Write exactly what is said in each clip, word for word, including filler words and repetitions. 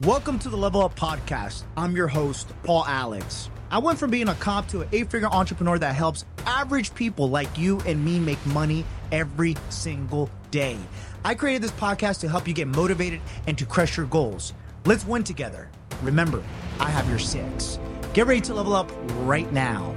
Welcome to the Level Up Podcast. I'm your host, Paul Alex. I went from being a cop to an eight-figure entrepreneur that helps average people like you and me make money every single day. I created this podcast to help you get motivated and to crush your goals. Let's win together. Remember, I have your six. Get ready to level up right now.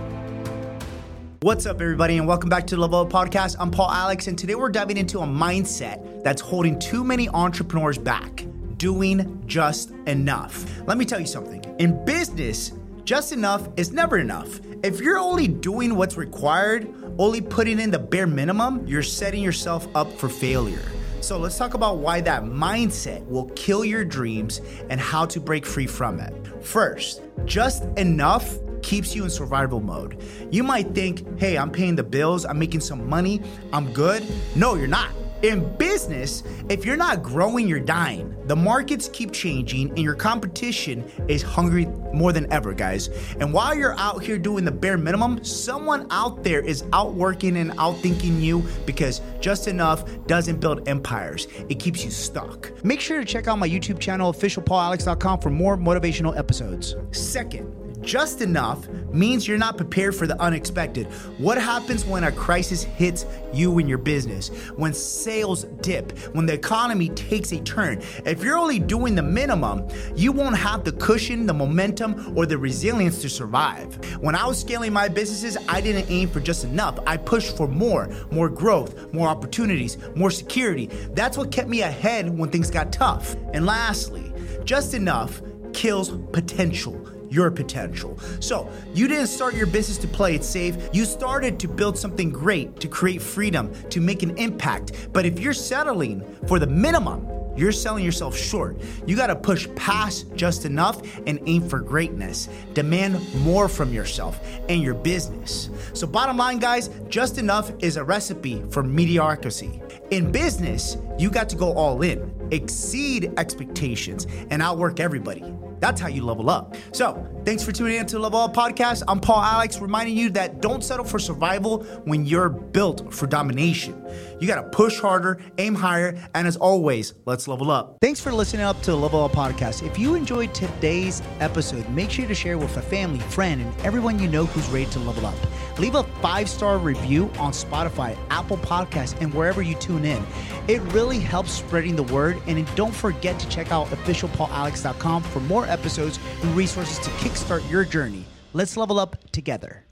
What's up, everybody, and welcome back to the Level Up Podcast. I'm Paul Alex, and today we're diving into a mindset that's holding too many entrepreneurs back. Doing just enough. Let me tell you something. In business, just enough is never enough. If you're only doing what's required, only putting in the bare minimum, you're setting yourself up for failure. So let's talk about why that mindset will kill your dreams and how to break free from it. First, just enough keeps you in survival mode. You might think, hey, I'm paying the bills, I'm making some money, I'm good. No, you're not. In business, if you're not growing, you're dying. The markets keep changing and your competition is hungry more than ever, guys. And while you're out here doing the bare minimum, someone out there is outworking and outthinking you because just enough doesn't build empires. It keeps you stuck. Make sure to check out my YouTube channel, official paul alex dot com, for more motivational episodes. Second, just enough means you're not prepared for the unexpected. What happens when a crisis hits you in your business? When sales dip? When the economy takes a turn? If you're only doing the minimum, you won't have the cushion, the momentum, or the resilience to survive. When I was scaling my businesses, I didn't aim for just enough. I pushed for more, more growth, more opportunities, more security. That's what kept me ahead when things got tough. And lastly, just enough kills potential. Your potential. So you didn't start your business to play it safe. You started to build something great, to create freedom, to make an impact. But if you're settling for the minimum, you're selling yourself short. You got to push past just enough and aim for greatness. Demand more from yourself and your business. So bottom line, guys, just enough is a recipe for mediocrity. In business, you got to go all in, exceed expectations, and outwork everybody. That's how you level up. So thanks for tuning in to the Level Up Podcast. I'm Paul Alex, reminding you that don't settle for survival when you're built for domination. You got to push harder, aim higher, and as always, let's level up. Thanks for listening up to the Level Up Podcast. If you enjoyed today's episode, make sure to share with a family, friend, and everyone you know who's ready to level up. Leave a five-star review on Spotify, Apple Podcasts, and wherever you tune in. It really helps spreading the word. And don't forget to check out official paul alex dot com for more episodes and resources to kickstart your journey. Let's level up together.